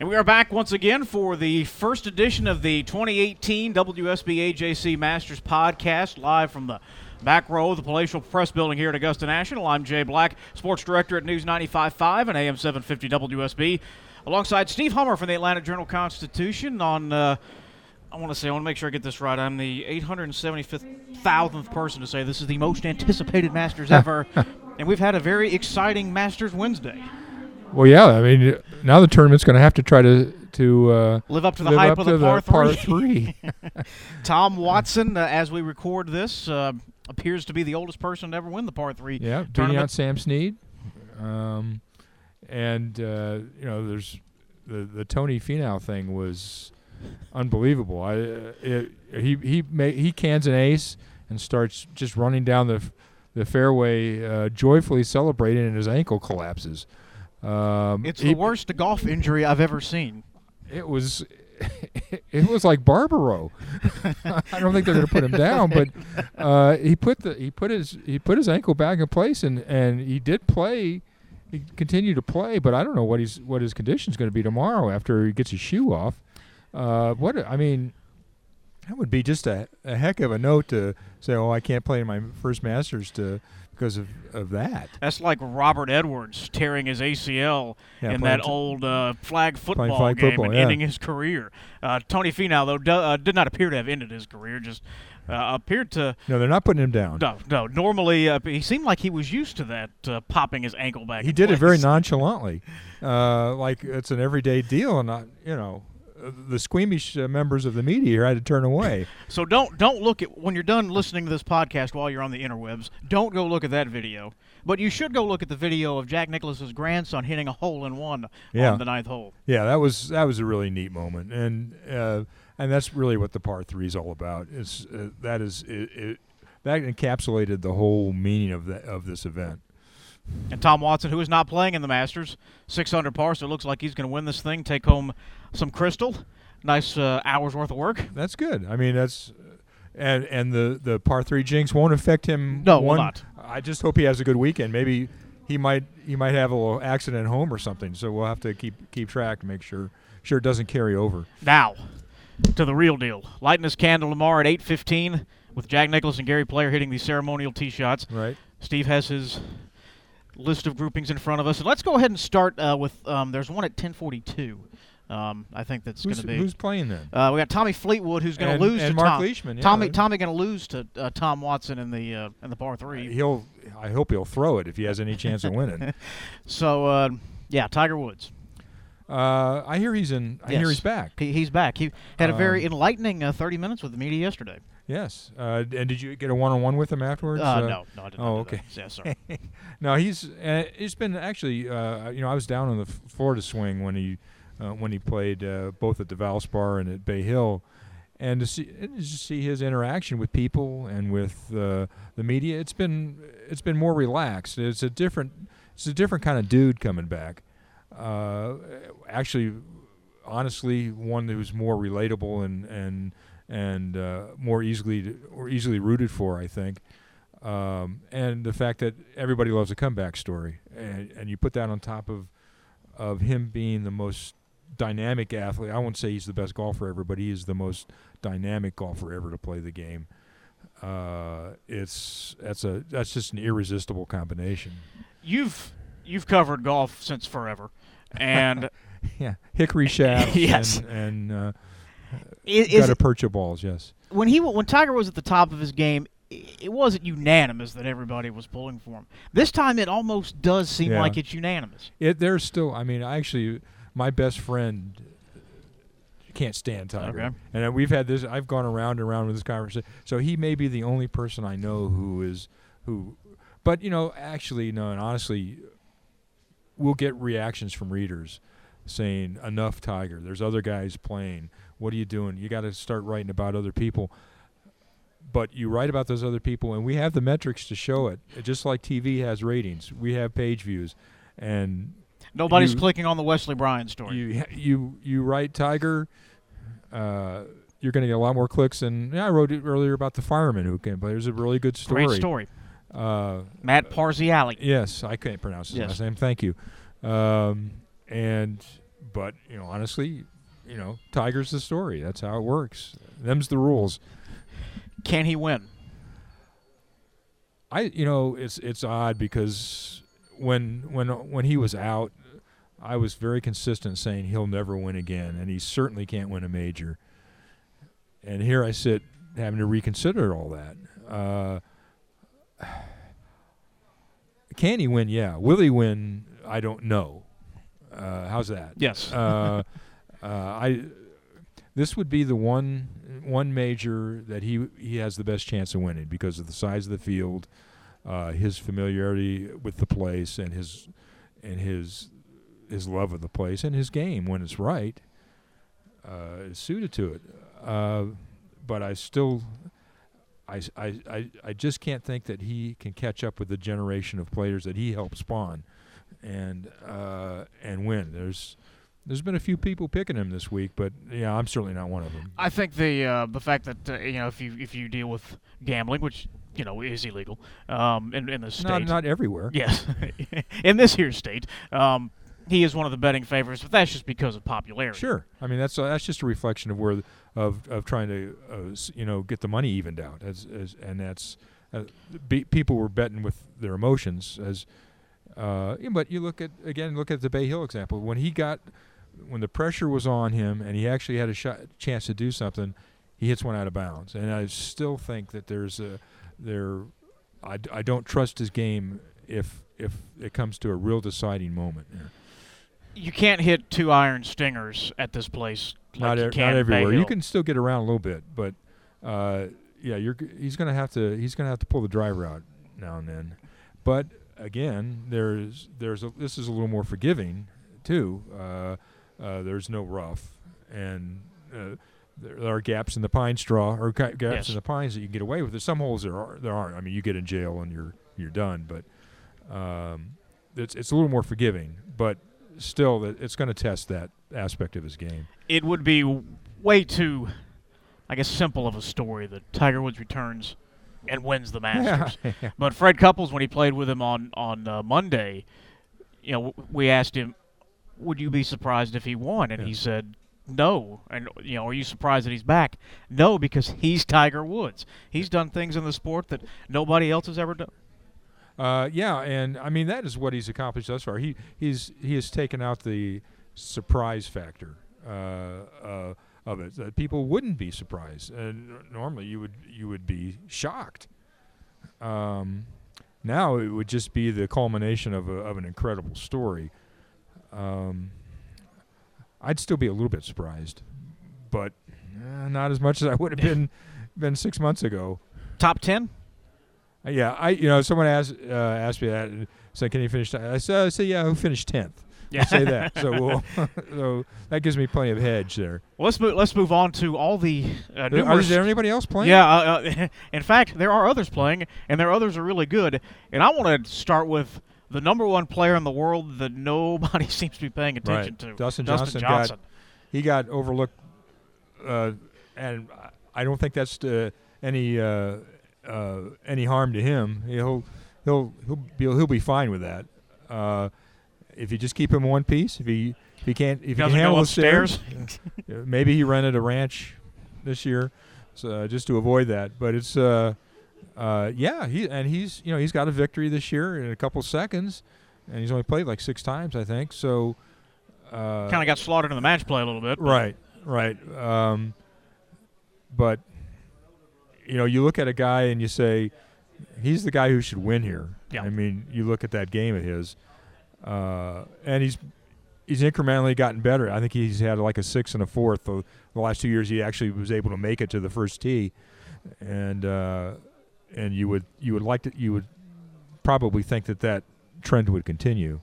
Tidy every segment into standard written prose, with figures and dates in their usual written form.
And we are back once again for the first edition of the 2018 WSB AJC Masters podcast, live from the back row of the Palatial Press Building here at Augusta National. I'm Jay Black, sports director at News 95.5 and AM 750 WSB, alongside Steve Hummer from the Atlanta Journal-Constitution on, I want to make sure I get this right. I'm the 875,000th person to say this is the most anticipated Masters ever, and we've had a very exciting Masters Wednesday. Well, yeah, I mean, now the tournament's going to have to try to live up to the hype of the par three. Tom Watson, as we record this, appears to be the oldest person to ever win the par 3 tournament. Beating out Sam Snead. There's the Tony Finau thing was unbelievable. He cans an ace and starts just running down the fairway, joyfully celebrating, and his ankle collapses. It's the worst golf injury I've ever seen. It was like Barbaro. I don't think they're going to put him down, but he put his ankle back in place, and he did play. He continued to play, but I don't know what his condition's going to be tomorrow after he gets his shoe off. That would be just a heck of a note to say, oh, I can't play in my first Masters because of that. That's like Robert Edwards tearing his ACL in that old flag football game and ending his career. Tony Finau, though, did not appear to have ended his career, just appeared to... No, they're not putting him down. No. Normally, he seemed like he was used to that, popping his ankle back He did it very nonchalantly, like it's an everyday deal, and not, the squeamish members of the media here had to turn away. So don't look at, when you're done listening to this podcast while you're on the interwebs, don't go look at that video. But you should go look at the video of Jack Nicklaus's grandson hitting a hole-in-one on the ninth hole. Yeah, that was a really neat moment, and that's really what the par 3 is all about. That encapsulated the whole meaning of this event. And Tom Watson, who is not playing in the Masters, 6 under par, so it looks like he's going to win this thing, take home some crystal. Nice hour's worth of work. That's good. I mean, that's and the par 3 jinx won't affect him. No, will not. I just hope he has a good weekend. Maybe he might have a little accident at home or something. So we'll have to keep track and make sure it doesn't carry over. Now, to the real deal. Lighting his candle tomorrow at 8:15 with Jack Nicklaus and Gary Player hitting the ceremonial tee shots. Right. Steve has his list of groupings in front of us. And let's go ahead and start with there's one at 10:42. I think that's going to be. Who's playing then? We got Tommy Fleetwood, who's going to lose to Mark Leishman. Yeah. Tommy going to lose to Tom Watson in the par 3. I hope he'll throw it if he has any chance of winning. So Tiger Woods. I hear he's back. He's back. He had a very enlightening 30 minutes with the media yesterday. Yes. And did you get a one-on-one with him afterwards? No, I did not. Oh, okay. Yeah, sorry. No, he's been actually. I was down on the Florida swing when he played both at the Valspar and at Bay Hill, and to see his interaction with people and with the media, it's been more relaxed. It's a different kind of dude coming back. Actually, honestly, one who's more relatable and more easily rooted for, I think. And the fact that everybody loves a comeback story, and you put that on top of him being the most dynamic athlete. I won't say he's the best golfer ever, but he is the most dynamic golfer ever to play the game. That's just an irresistible combination. You've covered golf since forever, and yeah, hickory shafts yes, and gutta percha balls. Yes. When Tiger was at the top of his game, it wasn't unanimous that everybody was pulling for him. This time, it almost does seem like it's unanimous. There's still. I mean, my best friend can't stand Tiger. Okay. And we've had this. I've gone around and around with this conversation. So he may be the only person I know who. But actually, no, and honestly, we'll get reactions from readers saying, "Enough, Tiger. There's other guys playing. What are you doing? You got to start writing about other people." But you write about those other people, and we have the metrics to show it. Just like TV has ratings, we have page views, and nobody's clicking on the Wesley Bryan story. You write Tiger, you're going to get a lot more clicks. And I wrote it earlier about the fireman who can play. There's a really good story. Great story. Matt Parziale. Yes, I can't pronounce his last name. Thank you. And But honestly, Tiger's the story. That's how it works. Them's the rules. Can he win? It's odd because when he was out, I was very consistent saying he'll never win again, and he certainly can't win a major. And here I sit having to reconsider all that. Can he win? Yeah. Will he win? I don't know. How's that? Yes. This would be the one major that he has the best chance of winning because of the size of the field, his familiarity with the place, and his love of the place, and his game when it's right is suited to it. But I still, I just can't think that he can catch up with the generation of players that he helped spawn, and win. There's been a few people picking him this week, but yeah, I'm certainly not one of them. I think the fact that if you deal with gambling, which is illegal in the state, not everywhere. Yes, in this here state, he is one of the betting favorites, but that's just because of popularity. Sure, I mean that's just a reflection of where of trying to get the money evened out, and that's people were betting with their emotions as. But you look at the Bay Hill example. When the pressure was on him and he actually had a chance to do something, he hits one out of bounds. And I still think that I don't trust his game if it comes to a real deciding moment. Yeah. You can't hit 2 iron stingers at this place. Not everywhere. You can still get around a little bit, but he's going to have to pull the driver out now and then. But again, this is a little more forgiving too. There's no rough, and there are gaps in the pine straw or gaps in the pines that you can get away with. There's some holes there aren't. I mean, you get in jail and you're done. But it's a little more forgiving. But still, it's going to test that aspect of his game. It would be way too, I guess, simple of a story that Tiger Woods returns and wins the Masters. Yeah. But Fred Couples, when he played with him on Monday, we asked him, would you be surprised if he won? And he said, no. And, are you surprised that he's back? No, because he's Tiger Woods. He's done things in the sport that nobody else has ever done. And I mean that is what he's accomplished thus far. He has taken out the surprise factor of it. That people wouldn't be surprised. Normally, you would be shocked. Now it would just be the culmination of an incredible story. I'd still be a little bit surprised, but not as much as I would have been 6 months ago. Top 10? Yeah, someone asked me that and said, "Can you finish?" I said, "Yeah, who finished 10th?" Yeah, say that. So that gives me plenty of hedge there. Well, let's move on to all the numerous. Is there anybody else playing? Yeah, in fact, there are others playing, and their others are really good. And I want to start with the number one player in the world that nobody seems to be paying attention to. Dustin Johnson. He got overlooked, and I don't think that's any harm to him. He'll be fine with that. If you just keep him in one piece, if he can handle the stairs, maybe he rented a ranch this year, so just to avoid that. But it's he's got a victory this year in a couple seconds, and he's only played like 6 times, I think. So kind of got slaughtered in the match play a little bit. Right. But you look at a guy and you say, he's the guy who should win here. Yeah. I mean, you look at that game of his. And he's incrementally gotten better. I think he's had like a 6 and a 4th. The last 2 years, he actually was able to make it to the first tee, and you would probably think that trend would continue.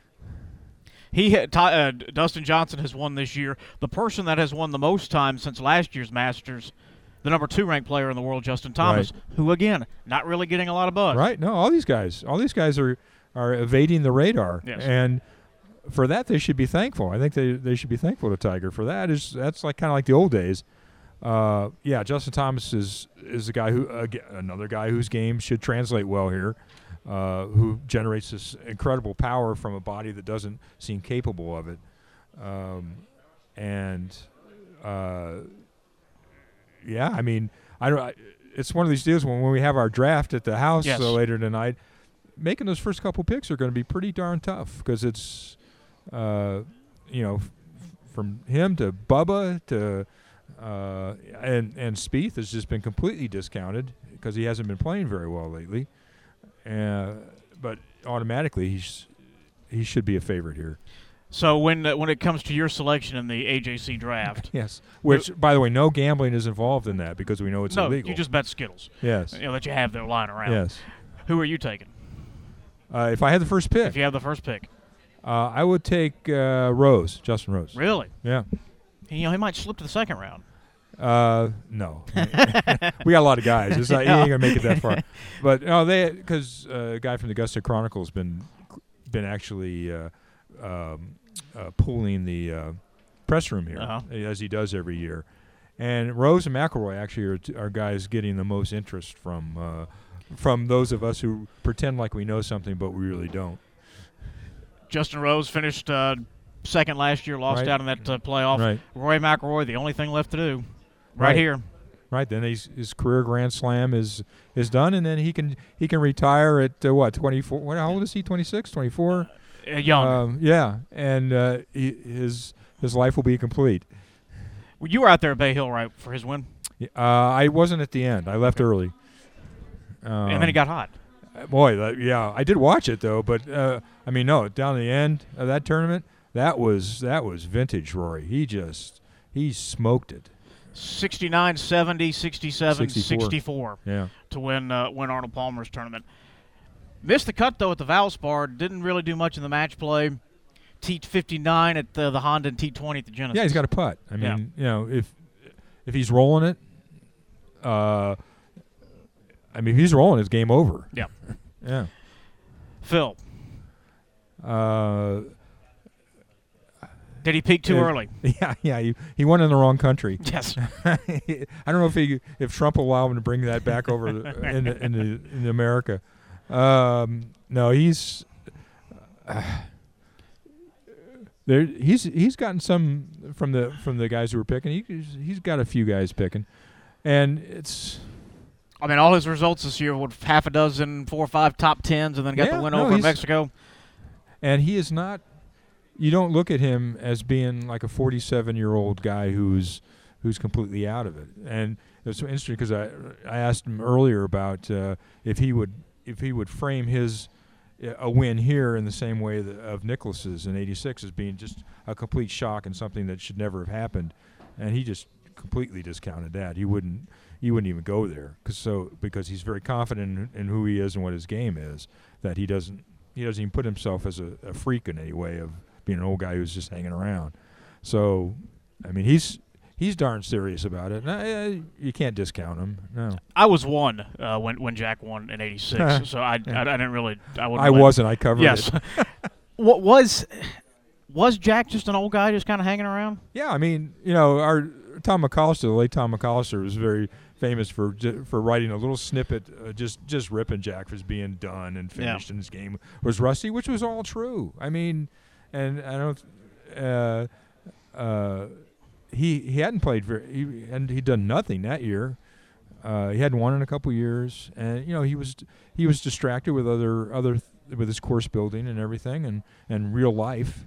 Dustin Johnson has won this year. The person that has won the most times since last year's Masters, the number 2 ranked player in the world, Justin Thomas, who again not really getting a lot of buzz. Right? No, all these guys are evading the radar, and for that they should be thankful. I think they should be thankful to Tiger for that. That's like kind of like the old days. Justin Thomas is a guy another guy whose game should translate well here, who generates this incredible power from a body that doesn't seem capable of it. And yeah, I mean, it's one of these deals when we have our draft at the house later tonight. Making those first couple picks are going to be pretty darn tough because it's, from him to Bubba to and Spieth has just been completely discounted because he hasn't been playing very well lately. But automatically he should be a favorite here. So when it comes to your selection in the AJC draft, yes, which by the way, no gambling is involved in that because we know it's illegal. You just bet Skittles. Yes, that you have there lying around. Yes. Who are you taking? If I had the first pick. If you have the first pick. I would take Rose, Justin Rose. Really? Yeah. He might slip to the second round. No. We got a lot of guys. It's not, he ain't gonna make it that far. But no, because a guy from the Augusta Chronicle's been actually pulling the press room here as he does every year, and Rose and McIlroy actually are guys getting the most interest from those of us who pretend like we know something but we really don't. Justin Rose finished second last year, lost out in that playoff. Right. Rory McIlroy, the only thing left to do, right here. Right, then his career Grand Slam is done, and then he can retire at 24? How old is he? 26, 24? Young. Yeah, and his life will be complete. Well, you were out there at Bay Hill, right, for his win? I wasn't at the end. I left early. And then it got hot. Boy, yeah, I did watch it though, but down the end of that tournament, that was vintage Rory. He smoked it. 69, 70, 67, 64 to win Arnold Palmer's tournament. Missed the cut, though, at the Valspar. Didn't really do much in the match play. T59 at the Honda and T20 at the Genesis. Yeah, he's got a putt. I mean, if he's rolling it, if he's rolling, it's game over. Yeah. Yeah. Phil. Did he peak too early? Yeah. He went in the wrong country. Yes. I don't know if Trump will allow him to bring that back over in America. No, he's there. He's gotten some from the guys who were picking. He's got a few guys picking, and it's. I mean, all his results this year with half a dozen, 4 or 5 top tens, and then got the win over Mexico. And he is not. You don't look at him as being like a 47-year-old guy who's completely out of it. And it was so interesting because I asked him earlier about if he would frame a win here in the same way of Nicklaus's in '86 as being just a complete shock and something that should never have happened, and he just completely discounted that. He wouldn't even go there because he's very confident in who he is and what his game is, that he doesn't even put himself as a freak in any way of being an old guy who's just hanging around. So, I mean, he's darn serious about it. You can't discount him. No. I was one when Jack won in '86, so I didn't really. I wasn't. I covered it. What was Jack just an old guy just kind of hanging around? Yeah, I mean, our Tom McAllister, the late Tom McAllister, was very famous for writing a little snippet, just ripping Jack for being done and finished, and his game was rusty, which was all true. I mean, and I don't. He hadn't played he'd done nothing that year. He hadn't won in a couple years, and he was distracted with other with his course building and everything, and real life.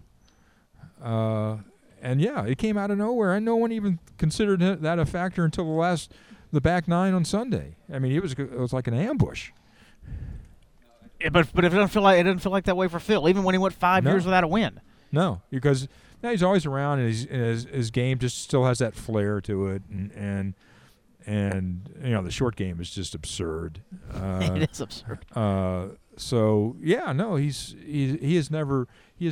And it came out of nowhere, and no one even considered that a factor until the back nine on Sunday. I mean, it was like an ambush. Yeah, but it didn't feel like that way for Phil, even when he went 5 years without a win. No, because now he's always around, and his game just still has that flair to it, and the short game is just absurd. It is absurd. So he has never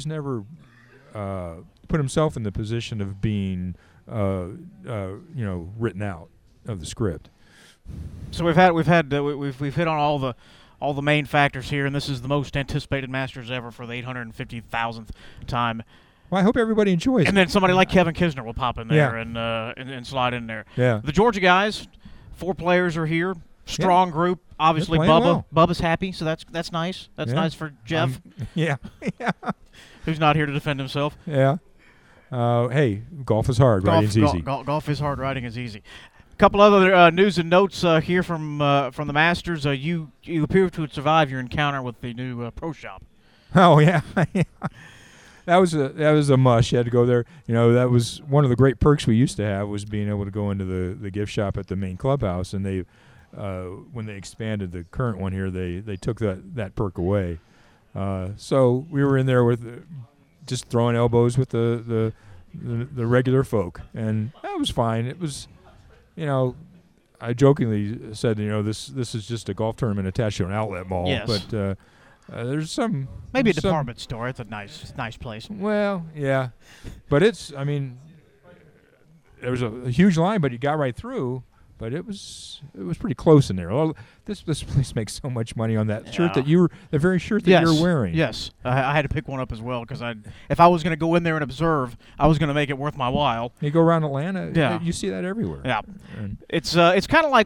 put himself in the position of being written out of the script. So we've hit on all the main factors here, and this is the most anticipated Masters ever for the 850,000th time. Well, I hope everybody enjoys it. And then somebody like Kevin Kisner will pop in there and slide in there. Yeah. The Georgia guys, 4 players are here. Strong group. Obviously, Bubba's happy, so that's nice. That's nice for Jeff. Yeah. Who's not here to defend himself. Yeah. Hey, golf is hard. Riding's easy. Golf is hard. Riding is easy. A couple other news and notes here from the Masters. You appear to have survived your encounter with the new pro shop. Oh yeah. That was a must. You had to go there. You know, that was one of the great perks we used to have, was being able to go into the gift shop at the main clubhouse. And they, when they expanded the current one here, they took that perk away. So we were in there with just throwing elbows with the regular folk, and that was fine. It was, you know, I jokingly said, you know, this is just a golf tournament attached to an outlet mall. Yes. But there's some maybe a department store. It's a nice place. Well, yeah, but I mean, there was a huge line, but you got right through. But it was pretty close in there. Oh, this place makes so much money on that shirt that the very shirt that you're wearing. Yes, I had to pick one up as well, because if I was going to go in there and observe, I was going to make it worth my while. You go around Atlanta, you see that everywhere. Yeah, and it's kind of like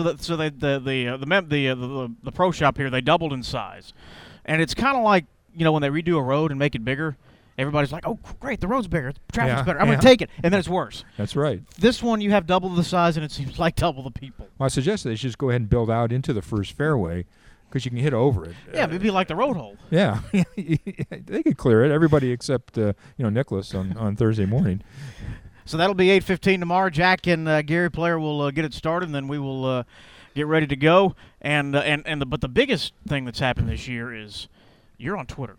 the pro shop here, they doubled in size, and it's kind of like, you know, when they redo a road and make it bigger. Everybody's like, oh, great, the road's bigger, traffic's better, I'm going to take it, and then it's worse. That's right. This one, you have double the size, and it seems like double the people. Well, I suggest they should just go ahead and build out into the first fairway, because you can hit over it. Yeah, it'd be like the road hole. Yeah, they could clear it, everybody except Nicholas on Thursday morning. So that'll be 8:15 tomorrow. Jack and Gary Player will get it started, and then we will get ready to go. But the biggest thing that's happened this year is you're on Twitter.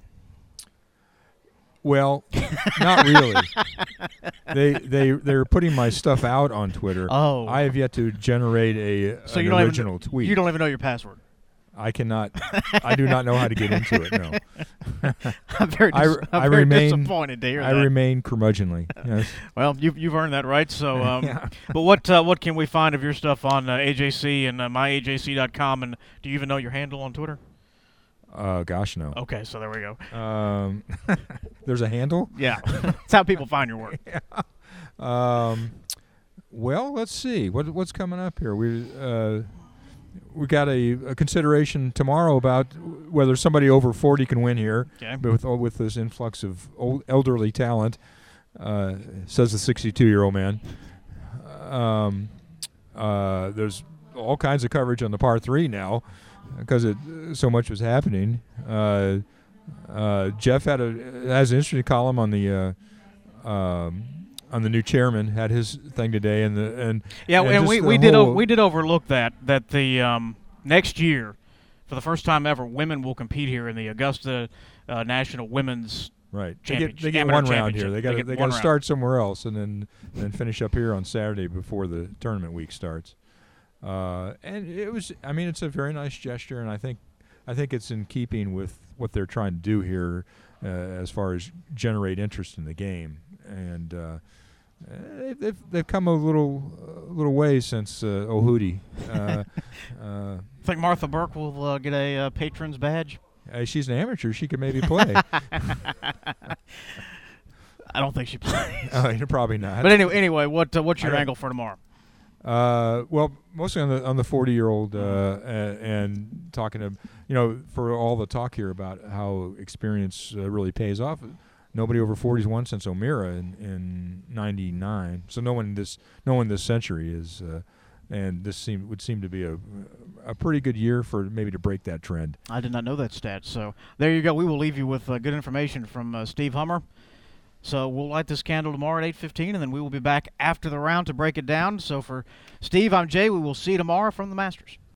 Well, not really. They're putting my stuff out on Twitter. Oh, I have yet to generate an original tweet. You don't even know your password. I cannot. I do not know how to get into it. No. I'm very disappointed to hear that. I remain curmudgeonly. Yes. Well, you've earned that right. So, but what can we find of your stuff on AJC and myajc.com? And do you even know your handle on Twitter? Gosh, no. Okay, so there we go. There's a handle? Yeah. That's how people find your work. Yeah. Well, let's see. What's coming up here? We got a consideration tomorrow about whether somebody over 40 can win here. Okay. With this influx of elderly talent, says the 62-year-old man. There's all kinds of coverage on the par 3 now, because so much was happening. Jeff has an interesting column on the new chairman. Had his thing today, and we did overlook that the next year, for the first time ever, women will compete here in the Augusta National Women's Championship. They get one round here. They got to start somewhere else, and then finish up here on Saturday before the tournament week starts. And it was, I mean, it's a very nice gesture, and I think it's in keeping with what they're trying to do here, as far as generate interest in the game. And they've come a little way since O'Hoody. Think Martha Burke will get a patron's badge? She's an amateur. She could maybe play. I don't think she plays. Probably not. But anyway, what's your angle for tomorrow? Well, mostly on the 40-year-old, and talking to, for all the talk here about how experience really pays off. Nobody over 40's won since O'Meara in '99. So no one this century is, and this would seem to be a pretty good year for maybe to break that trend. I did not know that stat. So there you go. We will leave you with good information from Steve Hummer. So we'll light this candle tomorrow at 8:15, and then we will be back after the round to break it down. So for Steve, I'm Jay. We will see you tomorrow from the Masters.